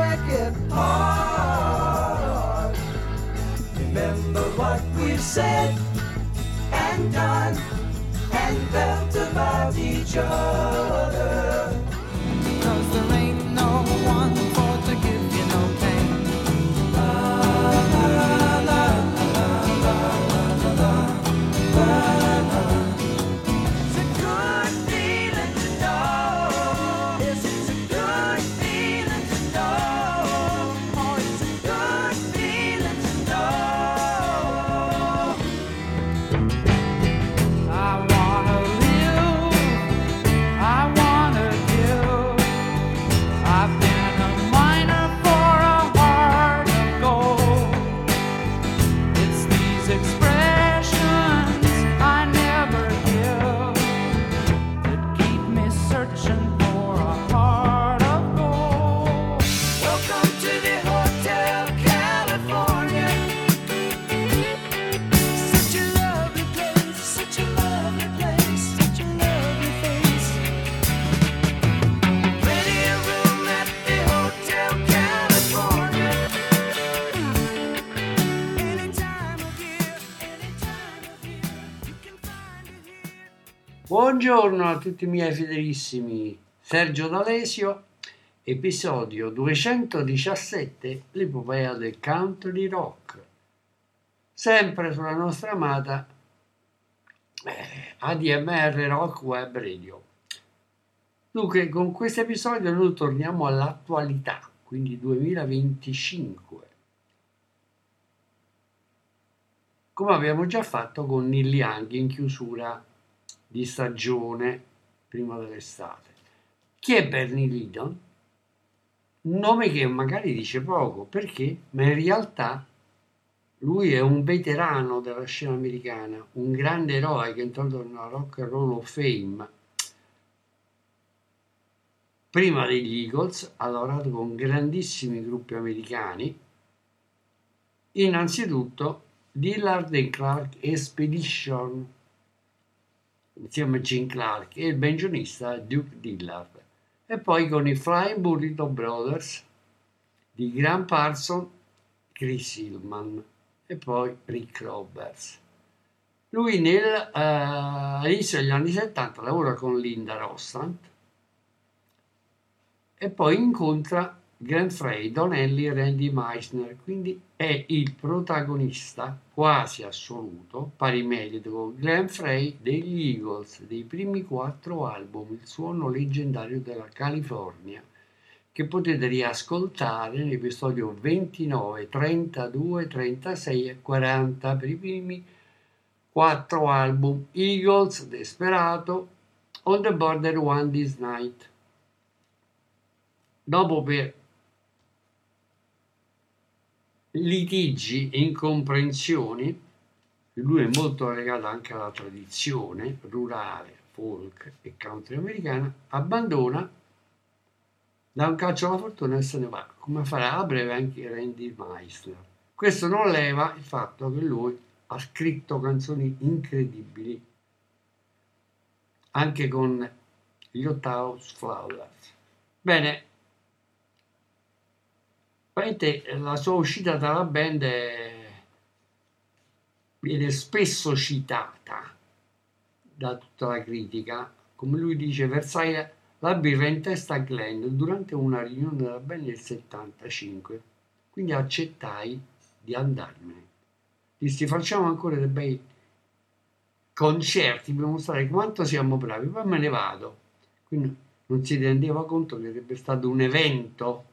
strike it hard. Remember what we've said and done and felt about each other. 'Cause there ain't no one for to give you no pain. It's a good feeling to know. Yes, it's a good feeling to know. Oh, it's a good feeling to know. I wanna live, I wanna give. I've been a miner for a heart of gold. It's these expressions I never give that keep me searching for a heart of gold. Welcome to the Hotel California. Such a lovely place, such a lovely place, such a lovely face. Plenty of room at the Hotel California. Any time of year, you can find it here. Buongiorno a tutti i miei fedelissimi, Sergio D'Alesio, episodio 217, l'epopea del country rock, sempre sulla nostra amata ADMR Rock Web Radio. Dunque, con questo episodio noi torniamo all'attualità, quindi 2025, come abbiamo già fatto con Neil Young in chiusura di stagione prima dell'estate. Chi è Bernie Leadon? Un nome che magari dice poco, perché? Ma in realtà lui è un veterano della scena americana, un grande eroe che è entrato nella Rock and Roll of Fame. Prima degli Eagles ha lavorato con grandissimi gruppi americani, innanzitutto Dillard and Clark Expedition, insieme a Gene Clark e il banjonista Duke Dillard, e poi con i Flying Burrito Brothers di Graham Parsons, Chris Hillman e poi Rick Roberts. Lui all'inizio degli anni 70 lavora con Linda Ronstadt e poi incontra Glenn Frey, Don Henley e Randy Meisner, quindi è il protagonista quasi assoluto, pari merito con Glenn Frey, degli Eagles, dei primi 4 album, il suono leggendario della California, che potete riascoltare nell'episodio 29, 32, 36 e 40 per i primi 4 album: Eagles, Desperado, On the Border One This Night. Dopo, per litigi e incomprensioni, lui è molto legato anche alla tradizione rurale, folk e country americana, abbandona, dà un calcio alla fortuna e se ne va, come farà a breve anche Randy Meisner. Questo non leva il fatto che lui ha scritto canzoni incredibili anche con gli Ottahouse Flowers. Bene, la sua uscita dalla band viene spesso citata da tutta la critica, come lui dice, versai la birra in testa a Glenn durante una riunione della band del 75, quindi accettai di andarmene. Dissi: facciamo ancora dei bei concerti per mostrare quanto siamo bravi, poi me ne vado. Quindi non si rendeva conto che sarebbe stato un evento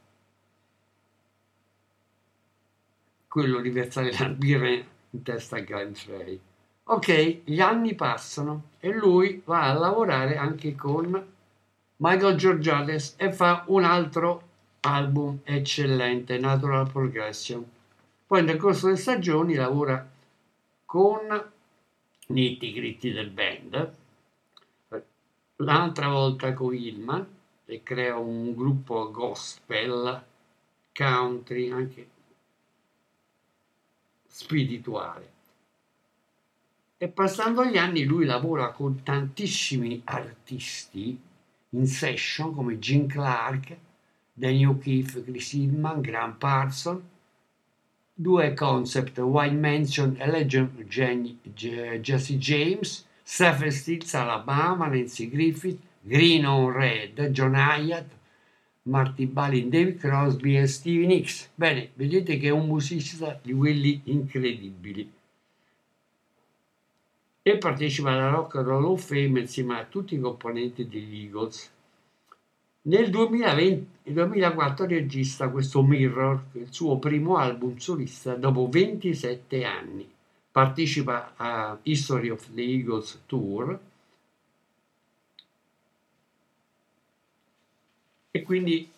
quello di versare la birra in testa a Glenn Frey. Ok, gli anni passano e lui va a lavorare anche con Michael Georgiades e fa un altro album eccellente, Natural Progression. Poi nel corso delle stagioni lavora con Nitty Gritty del band, l'altra volta con Hillman, e crea un gruppo gospel, country, anche spirituale. E passando gli anni lui lavora con tantissimi artisti in session come Gene Clark, Daniel O'Keefe, Chris Hillman, Graham Parsons, 2 Concept, White Mansion e Legend, Jesse James, Stephen Stills, Alabama, Nancy Griffith, Green on Red, John Hyatt, Marty Balin, David Crosby e Stevie Nicks. Bene, vedete che è un musicista di quelli incredibili. E partecipa alla Rock and Roll of Fame insieme a tutti i componenti degli Eagles. Nel 2004 registra questo Mirror, il suo primo album solista dopo 27 anni. Partecipa a History of the Eagles Tour e quindi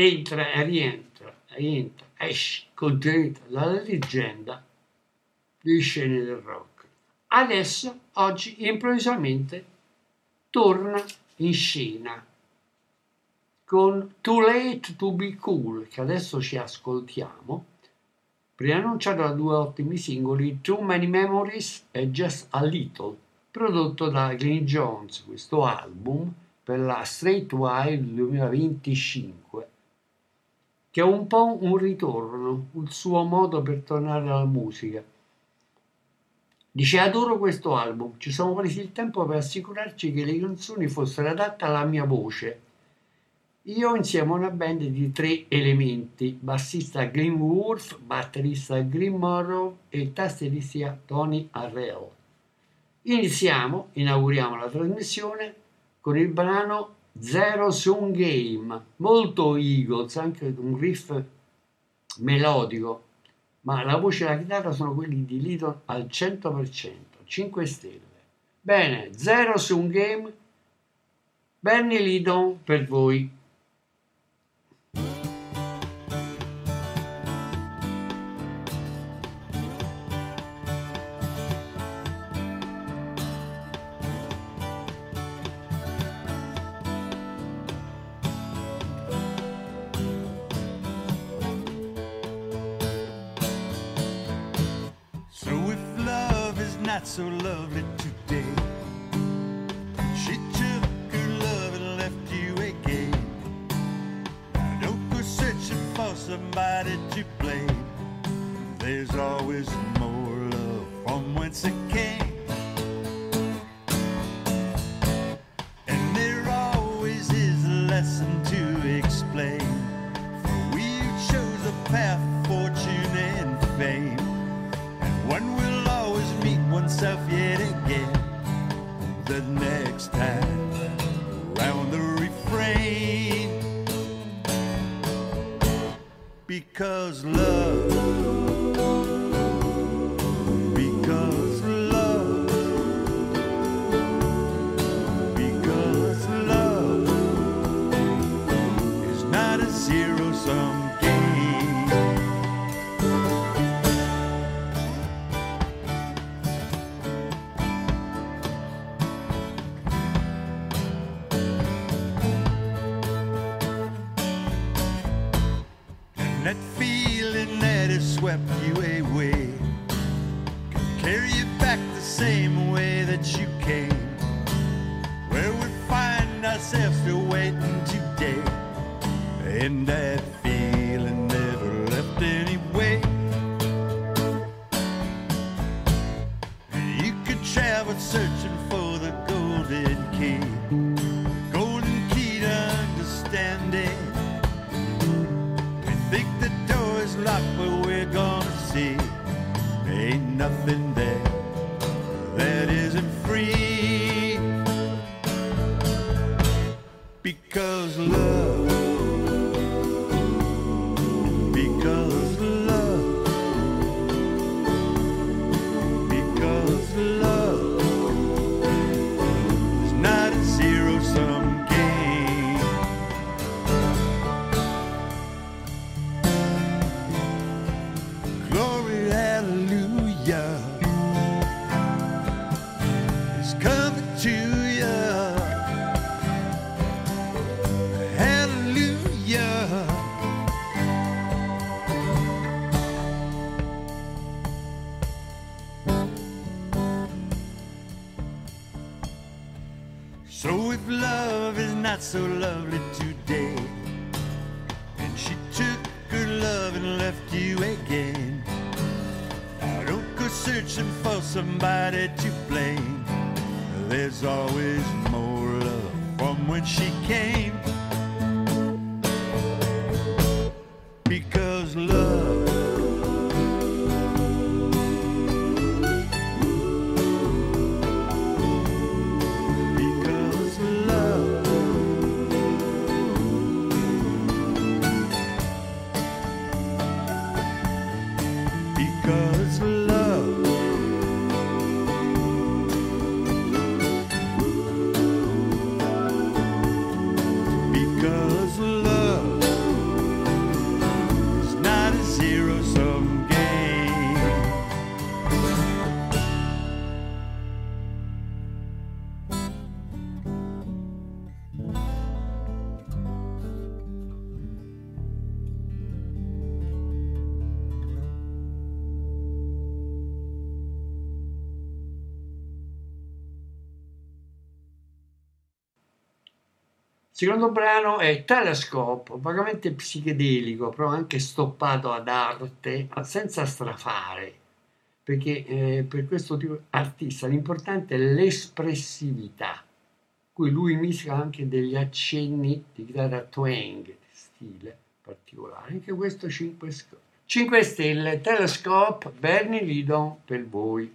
esce, continua la leggenda delle scene del rock. Adesso, oggi, improvvisamente, torna in scena con Too Late to Be Cool, che adesso ci ascoltiamo, preannunciato da 2 ottimi singoli, Too Many Memories e Just a Little, prodotto da Glyn Johns, questo album per la Straight Wild 2025, che è un po' un ritorno, il suo modo per tornare alla musica. Dice: adoro questo album, ci siamo presi il tempo per assicurarci che le canzoni fossero adatte alla mia voce. Io insieme a una band di 3 elementi, bassista Glenn Worth, batterista Green Morrow e tastierista Tony Harrell. Inauguriamo la trasmissione con il brano Zero Sum Game, molto Eagles, anche un riff melodico, ma la voce e la chitarra sono quelli di Lydon al 100%, 5 stelle. Bene, Zero Sum Game, Bernie Lydon per voi. So lovely today. She took her love and left you again. Now don't go searching for somebody to blame. There's always more love from whence it came. And there always is a lesson to explain. For we chose a path of fortune and fame, and one will always meet oneself yet again. The next time round the refrain, because love, because love, because love is not a zero-sum game. That feeling that has swept you away can carry you back the same way that you came, where we find ourselves still waiting today. And that feeling never left anyway. And you could travel searching for the golden key, golden key to understanding. Think the door is locked, but we're gonna see there ain't nothing there that isn't free. Because love, because love, because love is not a zero-sum game. Glory, hallelujah, is coming to you. Hallelujah. So if love is not so lovely today, somebody to blame. There's always more love from when she came. Because love, because love, because love, because love is not a zero-sum game. Il secondo brano è Telescope, vagamente psichedelico, però anche stoppato ad arte, senza strafare, perché per questo tipo di artista l'importante è l'espressività, cui lui misca anche degli accenni di chitarra twang, di stile particolare. Anche questo 5 stelle, Telescope, Bernie Lidon per voi.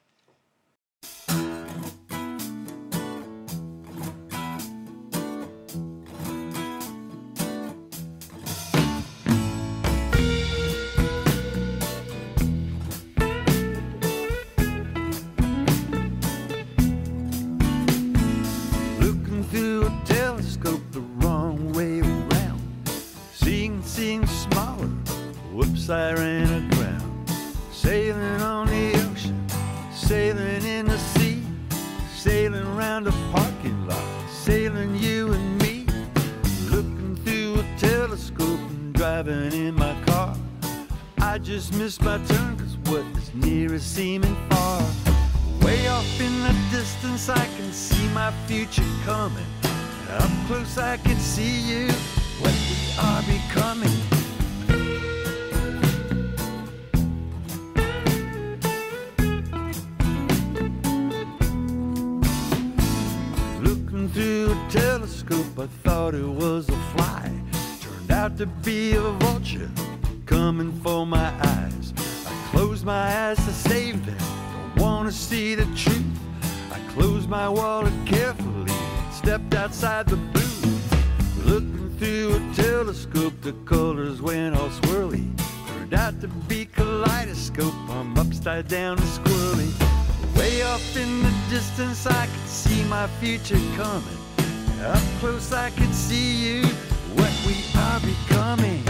Looking through a telescope the wrong way around. Seeing smaller. Whoops, I ran aground. Sailing on the ocean, sailing in the sea, sailing around a parking lot, sailing you and me. Looking through a telescope and driving in my car. I just missed my turn, 'cause what is near is seeming far. Way off in the distance I can see my future coming. Up close I can see you, what we are becoming. Looking through a telescope I thought it was a fly. Turned out to be a vulture coming for my eyes. I closed my eyes to save them, don't wanna see the truth. I closed my wallet carefully, stepped outside the booth. Looking through a telescope, the colors went all swirly. Turned out to be kaleidoscope, I'm upside down and squirrely. Way off in the distance I could see my future coming. Up close I could see you, what we are becoming.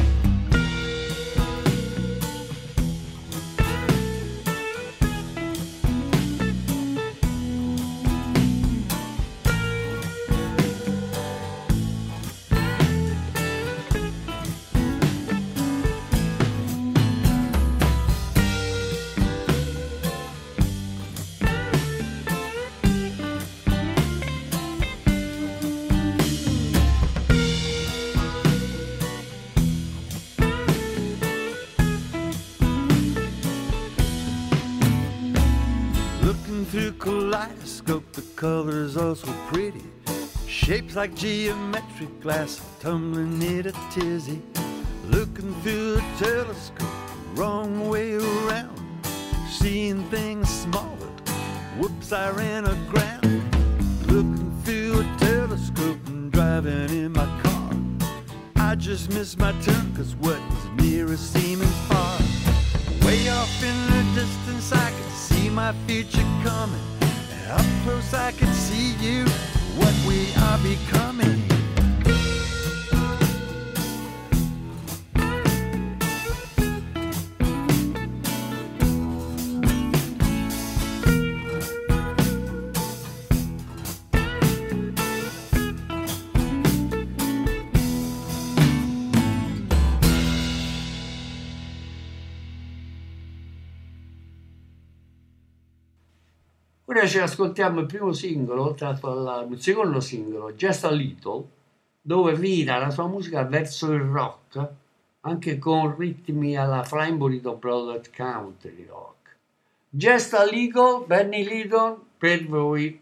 Through kaleidoscope, the colors are so pretty. Shapes like geometric glass, tumbling in a tizzy. Looking through a telescope, the wrong way around. Seeing things smaller, whoops, I ran aground. Looking through a telescope and driving in my car. I just missed my turn, 'cause what is near is seeming far. Way off in the distance I can see my future coming. And up close I can see you, what we are becoming. Ora ci ascoltiamo il primo singolo tratto dal secondo singolo, Just a Little, dove vira la sua musica verso il rock, anche con ritmi alla Flying Burrito Brothers Country Rock. Just a Little, Benny Lidon per voi.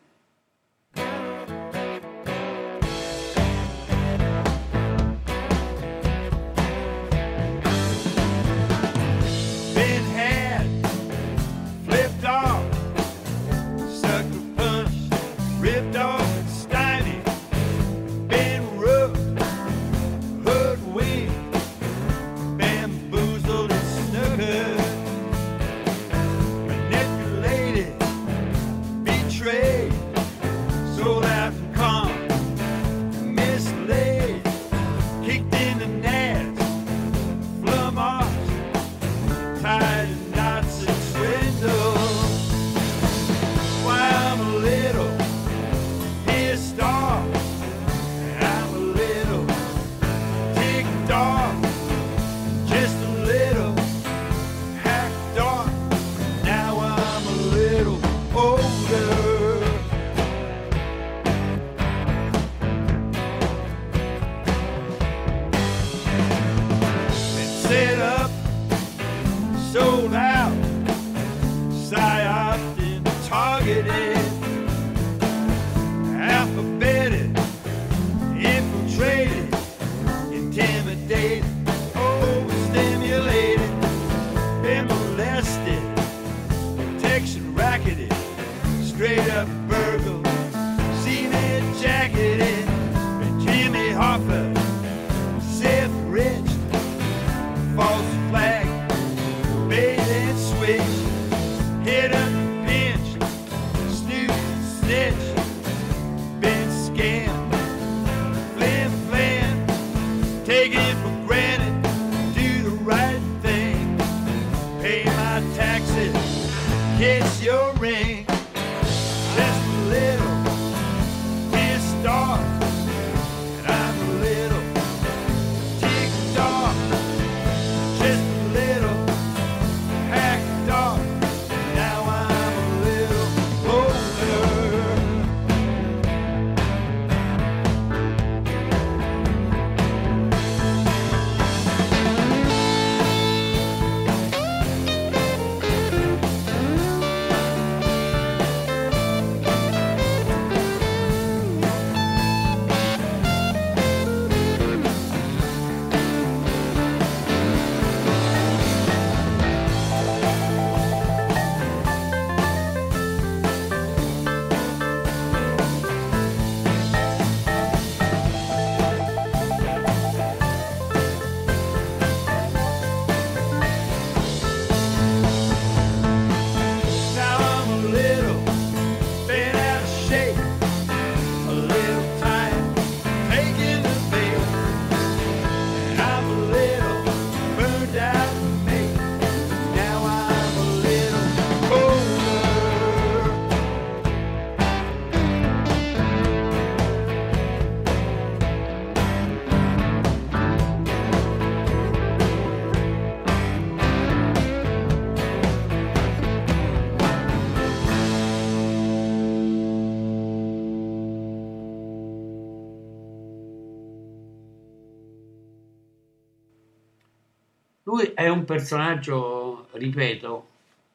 Lui è un personaggio, ripeto,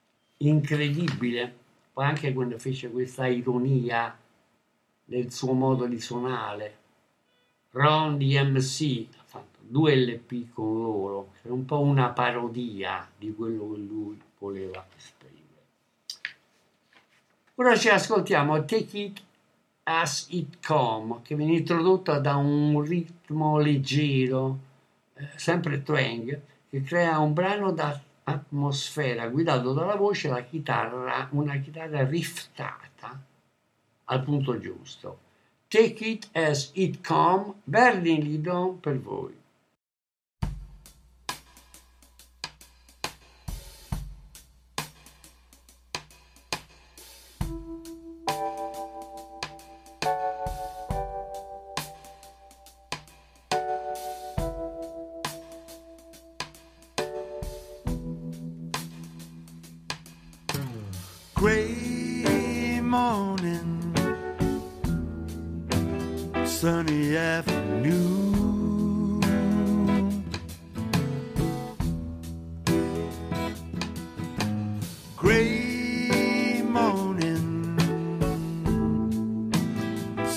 incredibile, poi anche quando fece questa ironia del suo modo di suonare. Ron DMC ha fatto 2 LP con loro, è un po' una parodia di quello che lui voleva esprimere. Ora ci ascoltiamo Take It As It Come, che viene introdotta da un ritmo leggero, sempre twang, che crea un brano d'atmosfera guidato dalla voce e la chitarra, una chitarra riftata al punto giusto. Take It As It Come, Bernie Lidon per voi. Gray morning, sunny afternoon, gray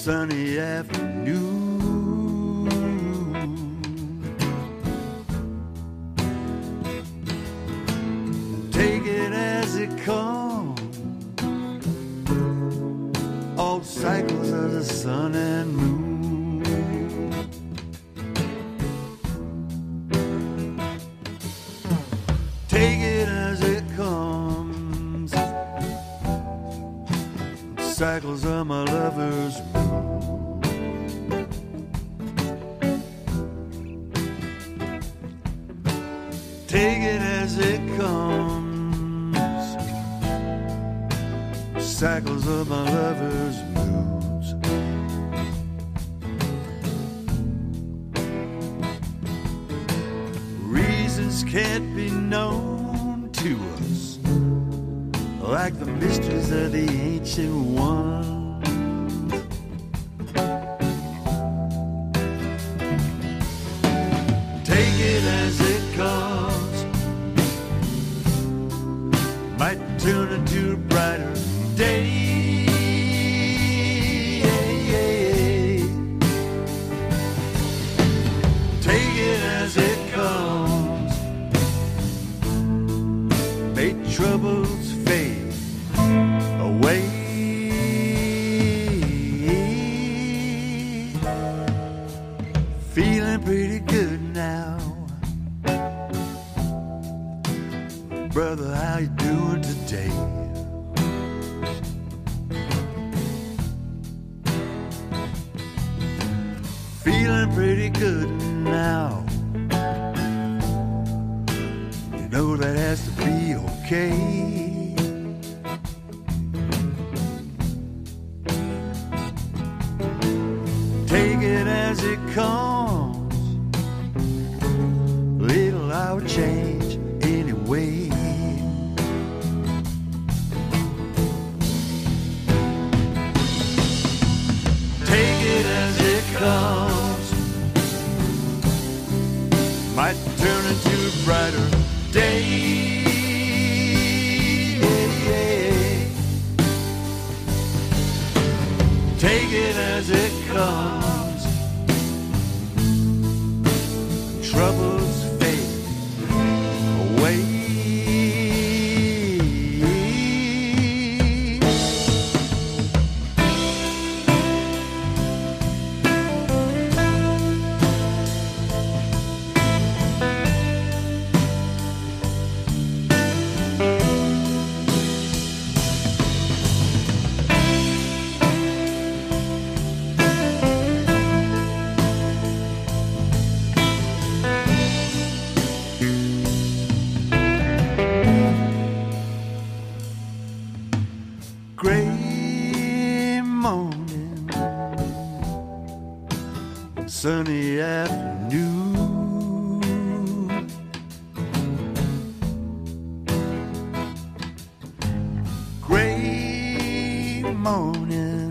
sunny afternoon. Take it as it comes, all cycles of the sun and moon. Take it as it comes, cycles of my lover's moon. Take it as it comes, cycles of my lover's moods. Reasons can't be known to us, like the mysteries of the ancient ones. Take it as it comes, might turn into a brighter day. Take it as it comes, may troubles fade away. Feeling pretty good now, brother, how you doing today? Feeling pretty good now, you know that has to be okay. Take it as it comes, little I would change anyway. Take it as it comes, might turn into a brighter day. Take it as it comes, troubles fade away. Gray morning, sunny afternoon. Gray morning,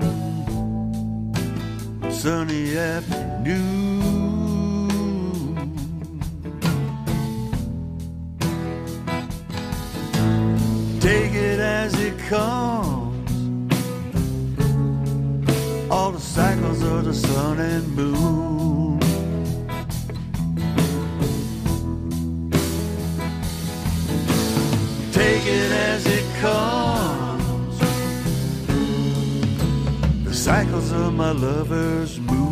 sunny afternoon. Take it as it comes, all the cycles of the sun and moon. Take it as it comes, the cycles of my lover's moods.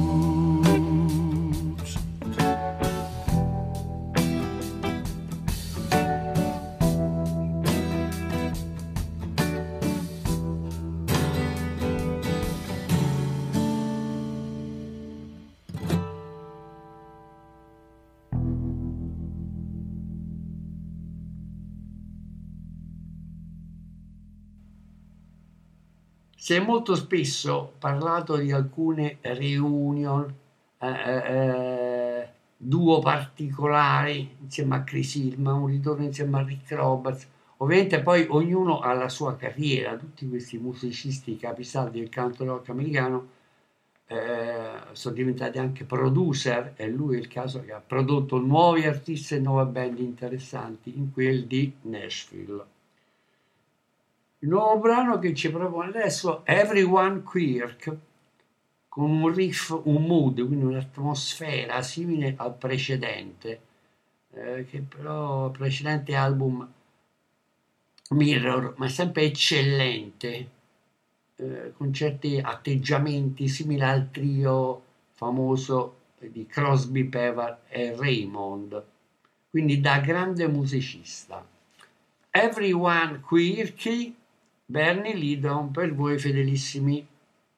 Si è molto spesso parlato di alcune reunion, duo particolari insieme a Chris Hillman, un ritorno insieme a Rick Roberts. Ovviamente poi ognuno ha la sua carriera, tutti questi musicisti capisaldi del country rock americano sono diventati anche producer, e lui è il caso che ha prodotto nuovi artisti e nuove band interessanti in quel di Nashville. Il nuovo brano che ci propone adesso, Everyone Quirk, con un riff, un mood, quindi un'atmosfera simile al precedente, che però il precedente album Mirror, ma è sempre eccellente, con certi atteggiamenti simili al trio famoso di Crosby, Bevar e Raymond, quindi da grande musicista. Everyone Quirky, Bernie Lidon per voi fedelissimi.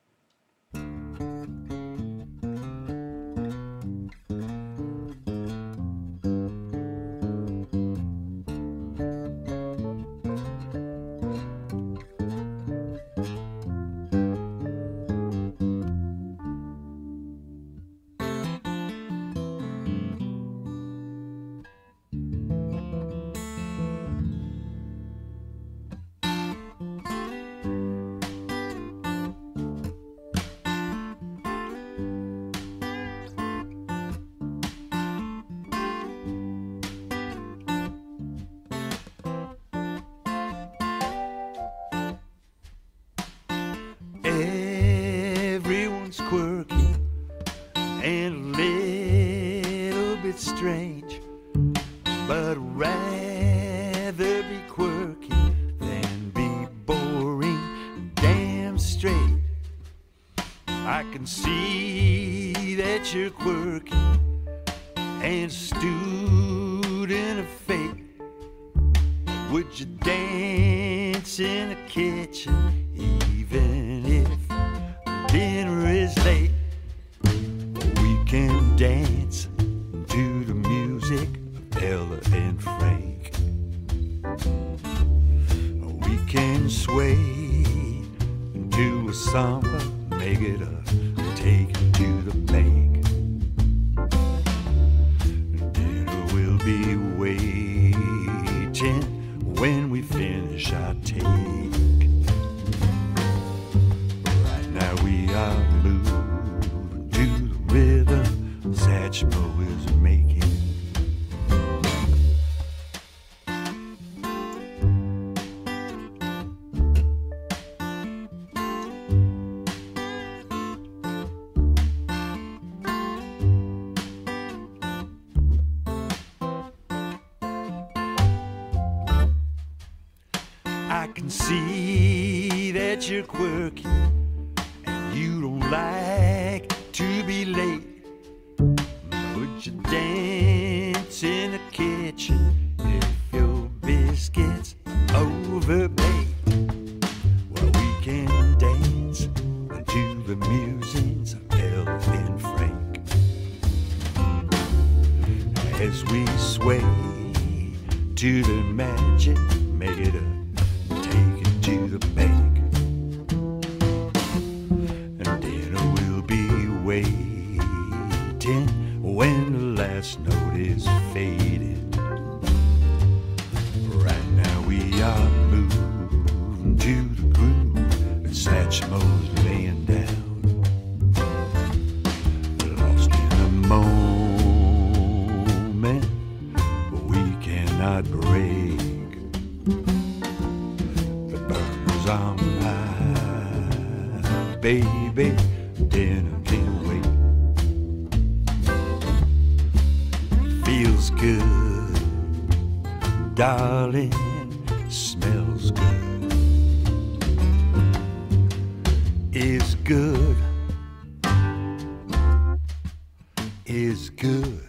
Everyone's quirky and a little bit strange, but I'd rather be quirky than be boring, damn straight. I can see that you're quirky and a student of fate. Would you dance in the kitchen even if dinner is late? We can dance to the music of Ella and Frank. We can sway to a samba, make it up, take it to the bank. Dinner will be waiting when we finish our take. Right now we are moving to the rhythm Satchmo is making. I can see that you're quirky and you don't like to be late. Would you dance in the kitchen if your biscuits overbaked? Well, we can dance to the musings of Ella and Frank as we sway to the magic, make it up, take it to the bank. And dinner will be waiting when the last note is faded. Right now we are moving to the groove and Satchmo's laying down. Lost in a moment we cannot break. The burner's on high, baby, dinner can't wait. Feels good, darling, smells good. Is good, is good.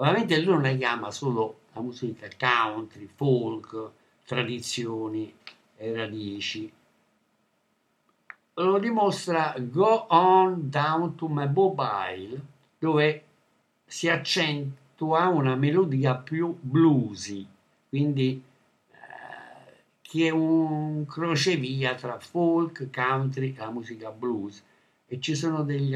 Ovviamente lui non la chiama solo la musica country, folk, tradizioni e radici. Lo dimostra Go On Down to My Mobile, dove si accentua una melodia più bluesy, quindi che è un crocevia tra folk, country e la musica blues, e ci sono degli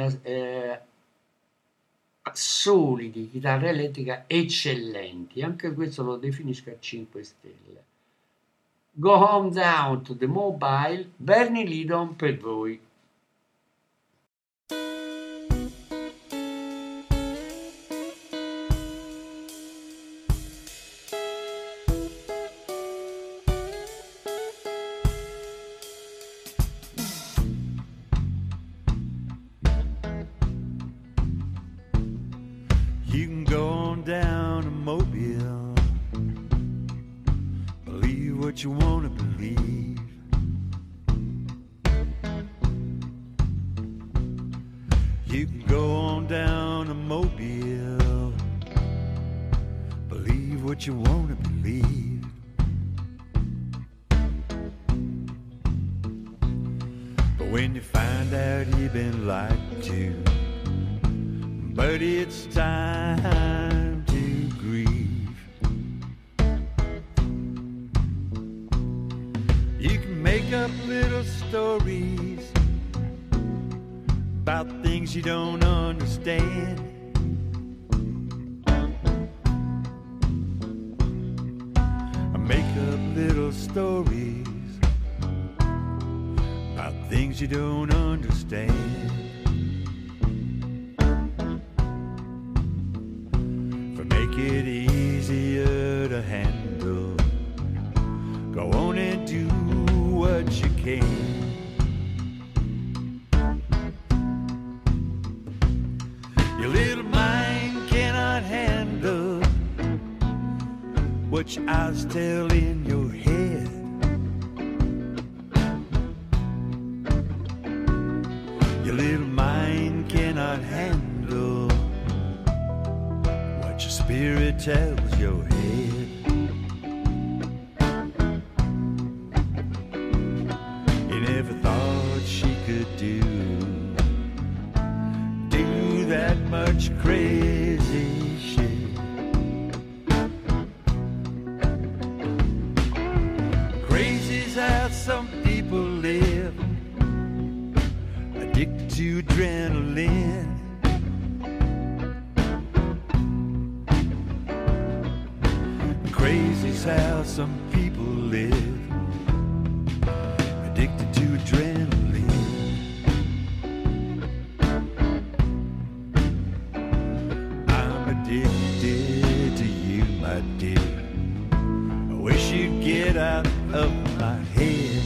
assoli di chitarra elettrica eccellenti, anche questo lo definisco a 5 stelle. Go Home Down to the Mobile, Bernie Lidon per voi. You can go on down to Mobile, believe what you want to believe. You can go on down to Mobile, believe what you want to believe. But when you find out you've been lied to, buddy, it's time to grieve. You can make up little stories about things you don't understand. Or make up little stories about things you don't understand. Make it easier to handle. Go on and do what you can. Your little mind cannot handle what your eyes tell in your head. Your little mind cannot handle what your spirit tells your head. You never thought she could do that much crazy shit. Crazy's how some people live, addicted to adrenaline. Crazy's how some people live, addicted to adrenaline. I'm addicted to you, my dear. I wish you'd get out of my head.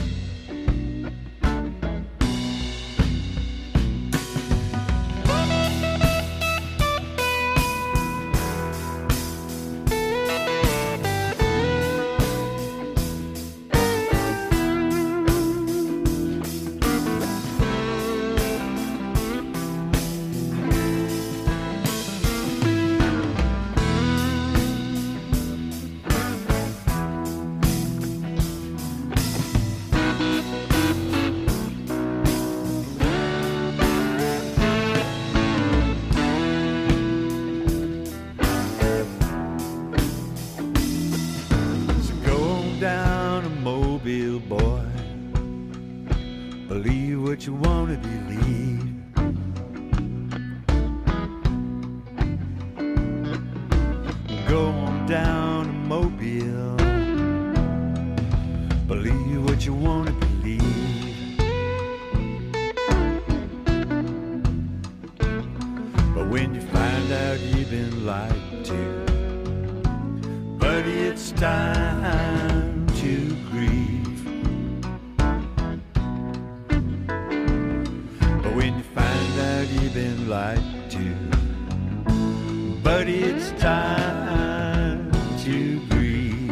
You want to believe. Go on down to Mobile, believe what you want to believe. But when you find out you've been lied to, buddy, it's time to grieve. You've been lied to, buddy, it's time to grieve.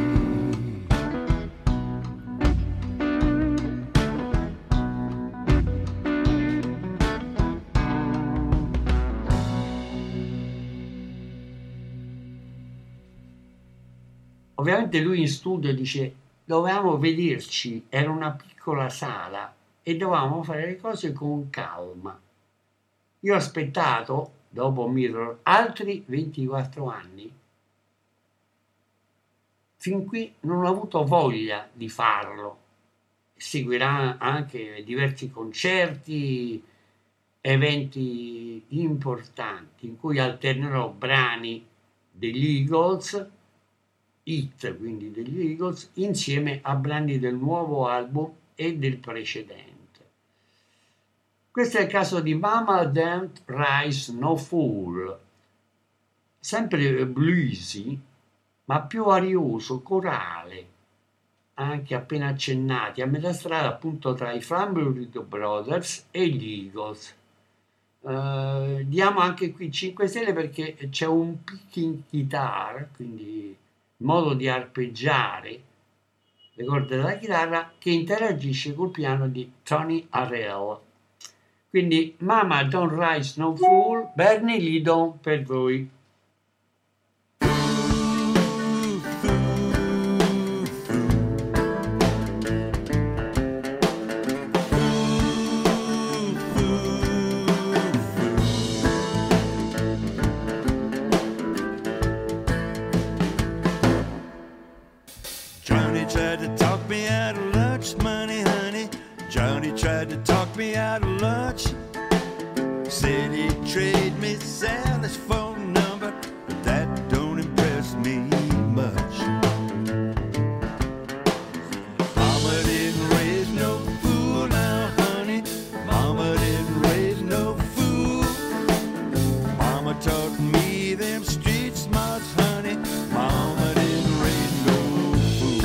Ovviamente lui in studio dice dovevamo vederci, era una piccola sala e dovevamo fare le cose con calma. Io ho aspettato, dopo Mirror, altri 24 anni. Fin qui non ho avuto voglia di farlo. Seguirà anche diversi concerti, eventi importanti in cui alternerò brani degli Eagles, hit quindi degli Eagles, insieme a brani del nuovo album e del precedente. Questo è il caso di Mama Don't Rise No Fool, sempre bluesy, ma più arioso, corale, anche appena accennati, a metà strada appunto tra i Flamborough Brothers e gli Eagles. Diamo anche qui 5 stelle perché c'è un picking guitar, quindi il modo di arpeggiare le corde della chitarra che interagisce col piano di Tony Harrell. Quindi Mama Don't Rise No Fool, Bernie Lidon per voi. Johnny tried to talk me out of lunch money, honey. Johnny tried to talk me out of lunch. Said he'd trade me Sally's phone number, but that don't impress me much. Mama didn't raise no fool now, honey. Mama didn't raise no fool. Mama taught me them street smarts, honey. Mama didn't raise no fool.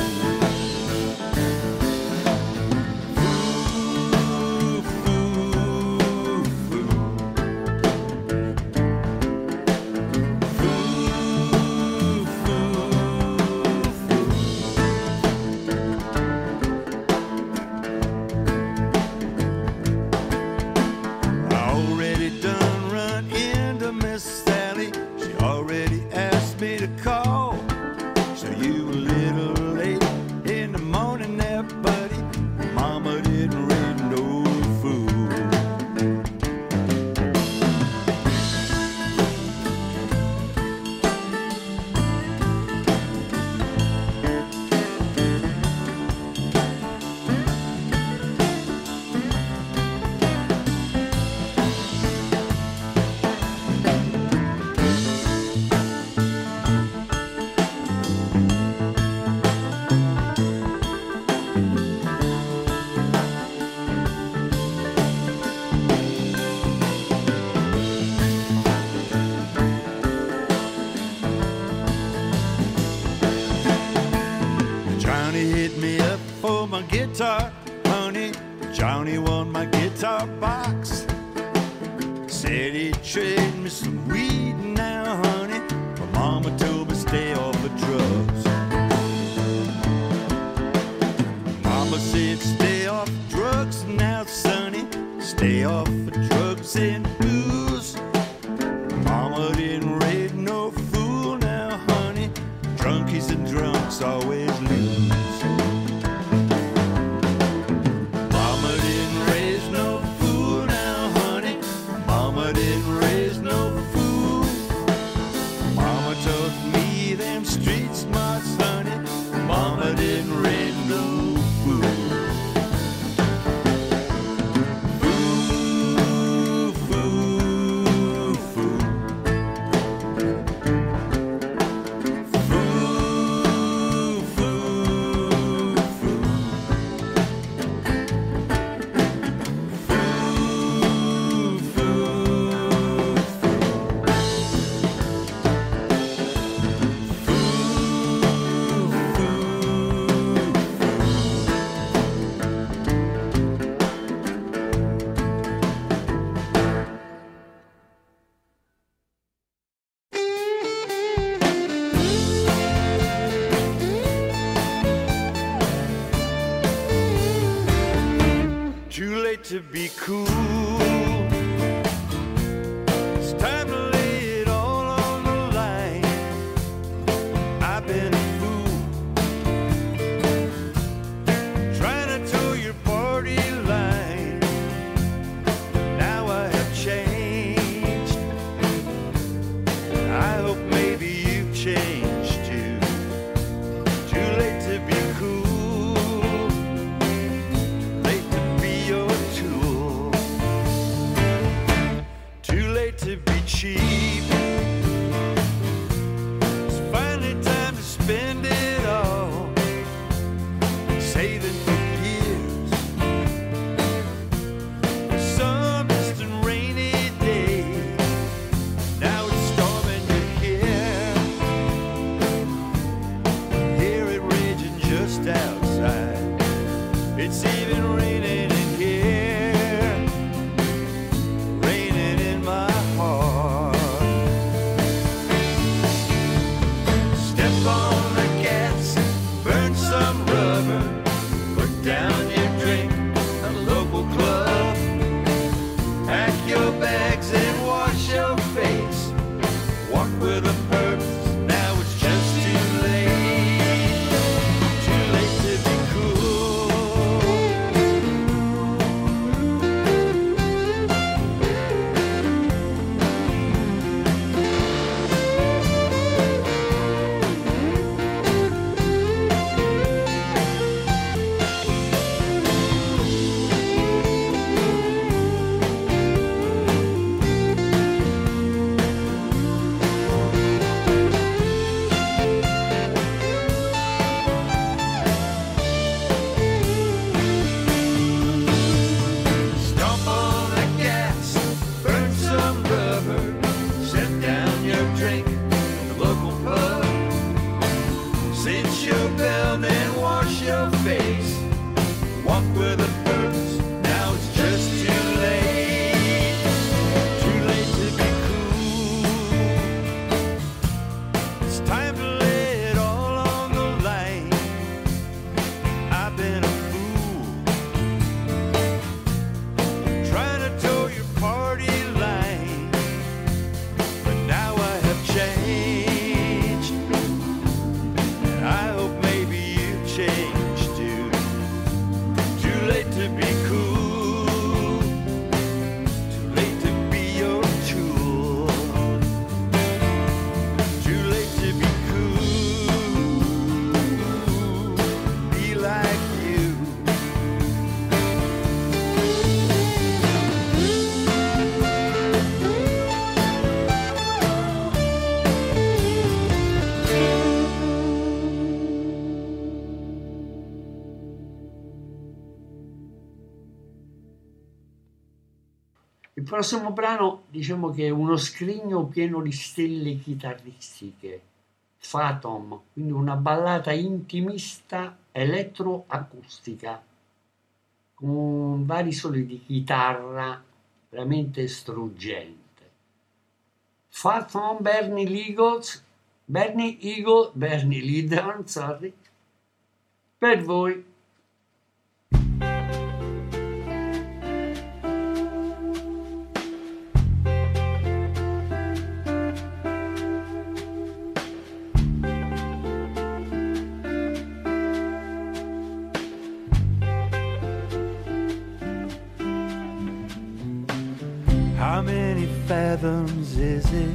I already done run into Miss Sally. She already asked me to call. So you a little late in the morning there, buddy. Mama didn't raise no fool. Johnny hit me up for my guitar, honey. Johnny won my guitar box. Said he'd trade me some weed now, honey. My mama told me stay off the drugs. Mama said stay off drugs now, sonny. Stay off the drugs and booze. Mama didn't raise no fool now, honey. Drunkies and drunks always lose. Mama didn't raise no fool now, honey. Mama didn't raise no fool. Mama taught me them street smarts, honey. Mama didn't raise no fool. Fool, fool, fool. Fool, fool, fool. Fool, fool, Too late to be cool. It's time to lay it all on the line. I've been a fool outside. It's even raining in here, raining in my heart. Step on the gas, burn some rubber, put down your drink at a local club. Pack your bags and wash your face. Walk with a purpose. Now it's just too late. Too late to be cool. Stomp on the gas, burn some rubber, set down your drink at the local pub. Cinch your belt and wash your face. Walk with a purpose. Now it's just too late. Too late to be cool. It's time to lay it all on the line. I've been a fool, trying to toe your party line, but now I have changed, and I hope maybe you change too. Too late to be cool, too late to be your tool. Too late to be cool, be like you. Il prossimo brano diciamo che è uno scrigno pieno di stelle chitarristiche, Phantom, quindi una ballata intimista elettroacustica con vari soli di chitarra veramente struggente. Phantom, Bernie Leadon, sorry, per voi. How many fathoms is it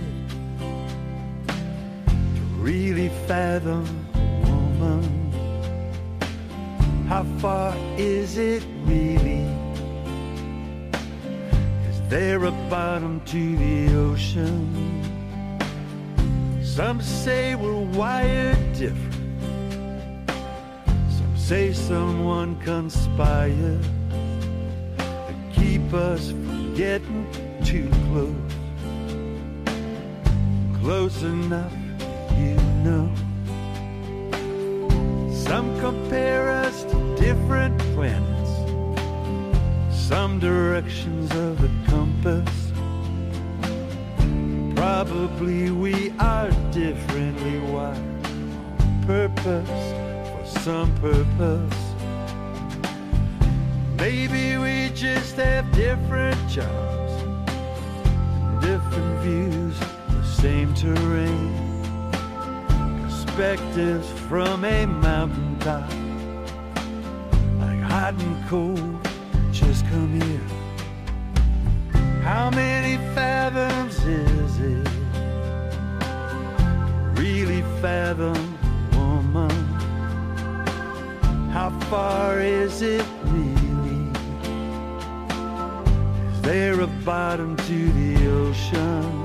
to really fathom a woman? How far is it really? Is there a bottom to the ocean? Some say we're wired different. Some say someone conspired to keep us from getting too close, close enough, you know. Some compare us to different planets, some directions of the compass. Probably we are differently wired on purpose, for some purpose. Maybe we just have different jobs, different views, the same terrain, perspectives from a mountaintop, like hot and cold, just come here. How many fathoms is it to really fathom a woman? How far is it really? Is there a bottom to the ocean?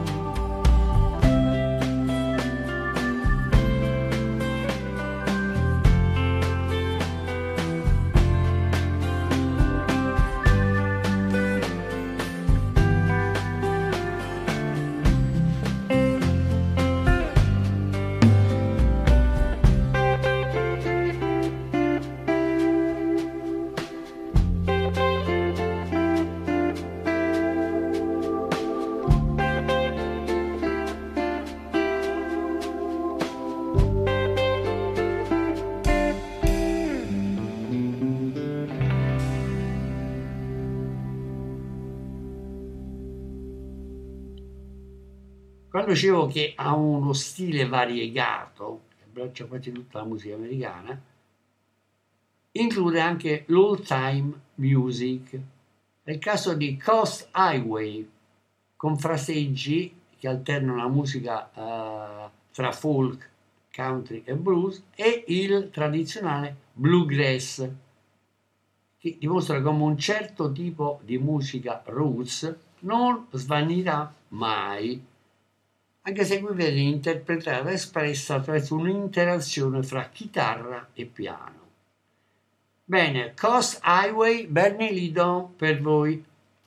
Quando dicevo che ha uno stile variegato, che abbraccia quasi tutta la musica americana, include anche l'old time music. È il caso di Coast Highway, con fraseggi che alternano la musica tra folk, country e blues e il tradizionale bluegrass, che dimostra come un certo tipo di musica roots non svanirà mai, anche se qui viene interpretata e espressa attraverso un'interazione fra chitarra e piano. Bene, Coast Highway, Bernie Lidon per voi.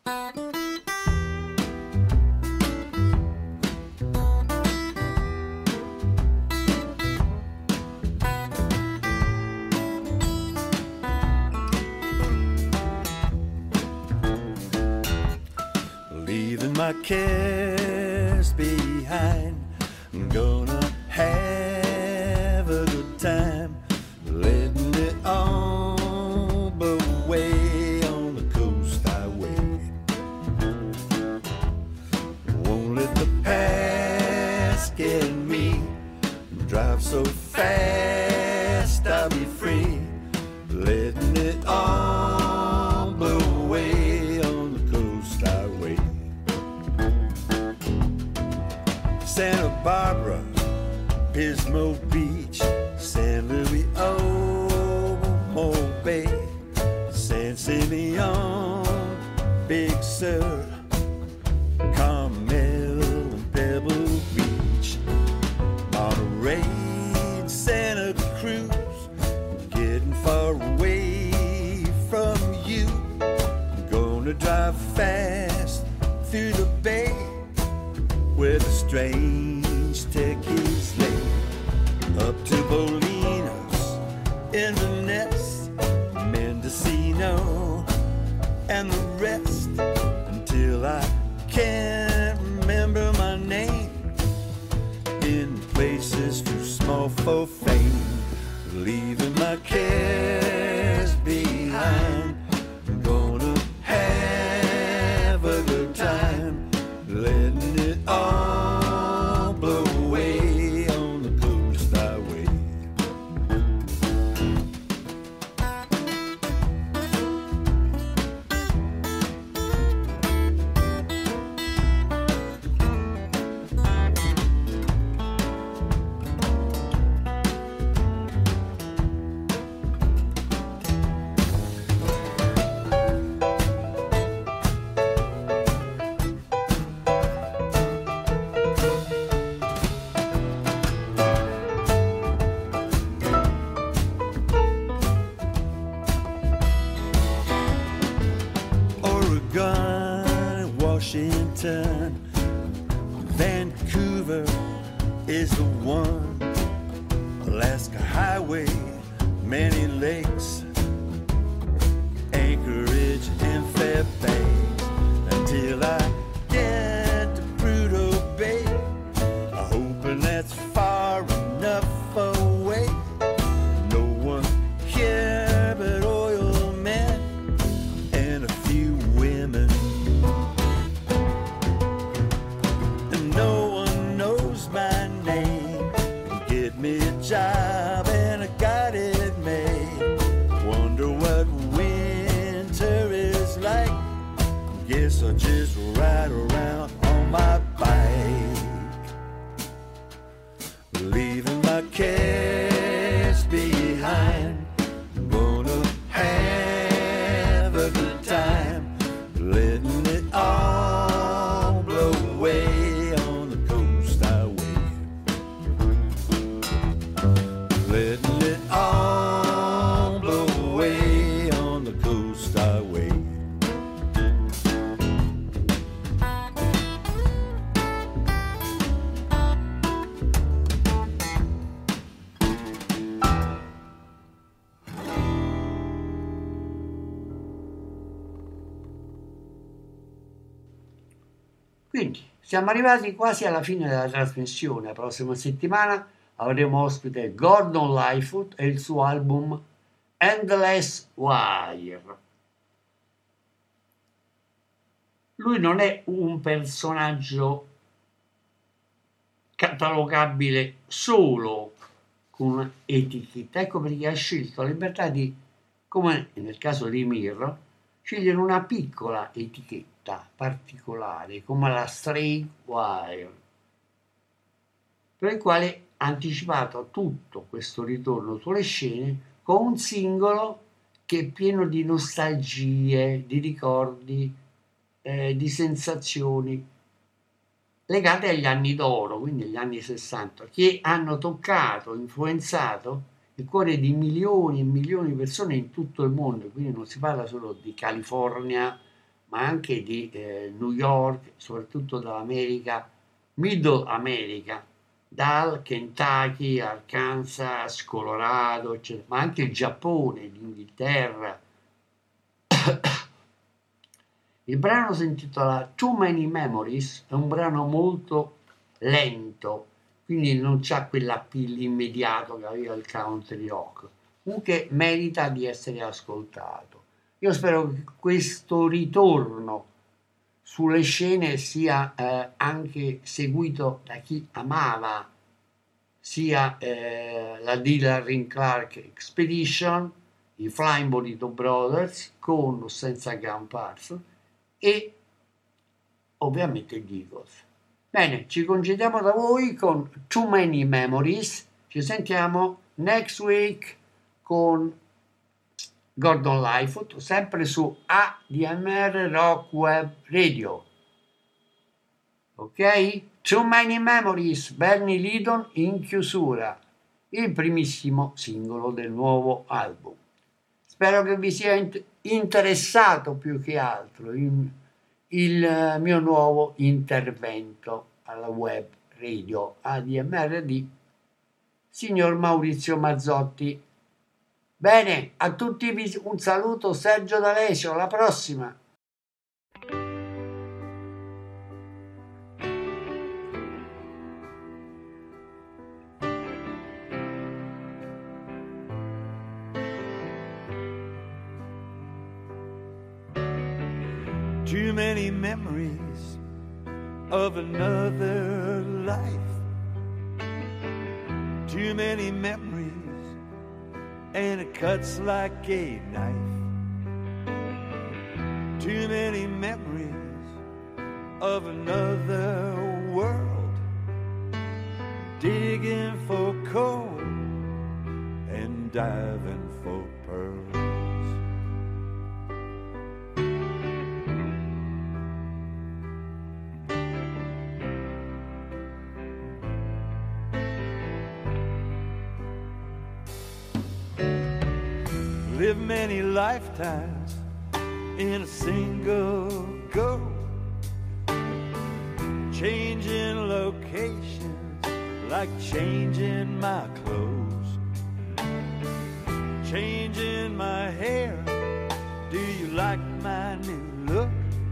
Leaving my cares behind, I'm gonna have a good time, letting it all blow away on the coast highway. Won't let the past get me, drive so fast I'll be free, letting it all blow away on the coast highway. Santa Barbara, Pismo Beach, San Luis Obispo Bay, San Simeon, Big Sur, Carmel and Pebble Beach, Monterey, Santa Cruz, getting far away from you. I'm gonna drive fast through the bay where the strange techies lay, up to Bolinas, Inverness, Mendocino, and the rest, until I can't remember my name, in places too small for fame, leaving my cares behind. I'm gonna have a good time, letting it all blow away on the coast highway. Oregon, Washington, Vancouver is the one. Alaska Highway, many lakes, Anchorage and Fairbanks, until I get to Prudhoe Bay. I'm hoping that's far enough away. No one here but oil men and a few women, and no one knows my name. Get me a job and I got it made. Wonder what winter is like. Guess I'll just ride around on my bike, leaving my cares behind. I'm gonna have a good time, letting it all blow away on the coast highway, letting it all blow away on the coast highway. Quindi siamo arrivati quasi alla fine della trasmissione. La prossima settimana avremo ospite Gordon Lightfoot e il suo album Endless Wire. Lui non è un personaggio catalogabile solo con un'etichetta. Ecco perché ha scelto la libertà di, come nel caso di Mirror, scegliere una piccola etichetta particolare come la Straight Wire, per il quale ha anticipato tutto questo ritorno sulle scene con un singolo che è pieno di nostalgie, di ricordi, di sensazioni legate agli anni d'oro, quindi agli anni 60, che hanno toccato, influenzato il cuore di milioni e milioni di persone in tutto il mondo. Quindi non si parla solo di California, ma anche di New York, soprattutto dall'America, Middle America, dal Kentucky, Arkansas, Colorado, eccetera, ma anche il Giappone, l'Inghilterra. Il brano si intitola Too Many Memories, è un brano molto lento, quindi non c'ha quell'appeal immediato che aveva il country rock, comunque merita di essere ascoltato. Io spero che questo ritorno sulle scene sia anche seguito da chi amava sia la Dylan Clark Expedition, i Flying Burrito Brothers con o senza Gun Parsons e ovviamente gli Eagles. Bene, ci congediamo da voi con Too Many Memories, ci sentiamo next week con Gordon Lightfoot, sempre su ADMR Rock Web Radio. Ok? Too Many Memories, Bernie Lidon in chiusura, il primissimo singolo del nuovo album. Spero che vi sia interessato più che altro il mio nuovo intervento alla web radio ADMR di signor Maurizio Mazzotti. Bene, a tutti un saluto, Sergio D'Alessio, alla prossima! Too many memories of another life. Too many memories, and it cuts like a knife. Too many memories of another world, digging for coal and diving for pearls. Live many lifetimes in a single go, changing locations like changing my clothes, changing my hair. Do you like my new look?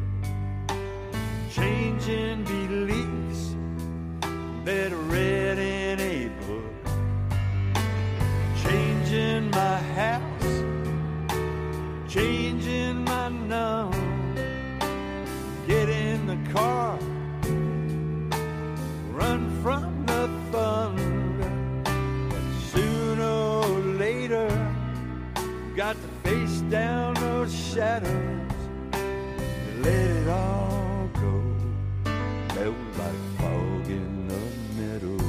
Changing beliefs that are read in a book, changing my house, changing my number. Get in the car, run from the thunder, but sooner or later got to face down those shadows and let it all go, melt like fog in the meadow.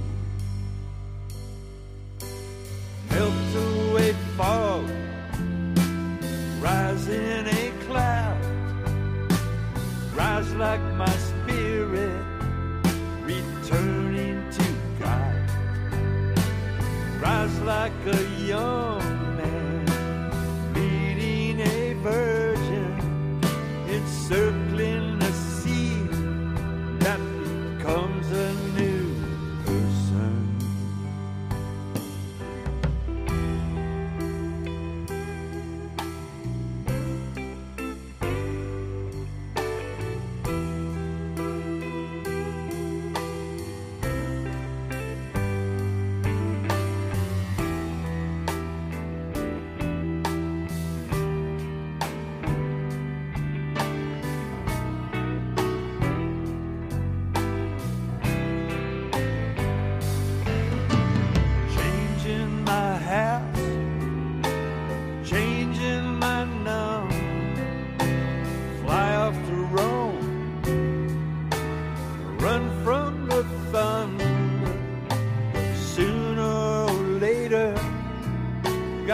Melt away fog, rise in a cloud, rise like my spirit, returning to God. Rise like a young man, meeting a virgin, encircling the sea that becomes a new person.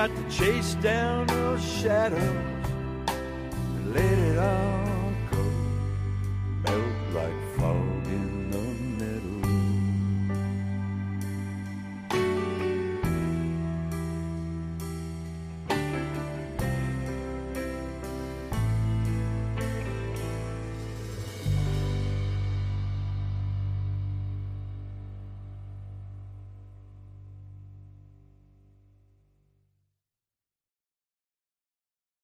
got to chase down those shadows and let it all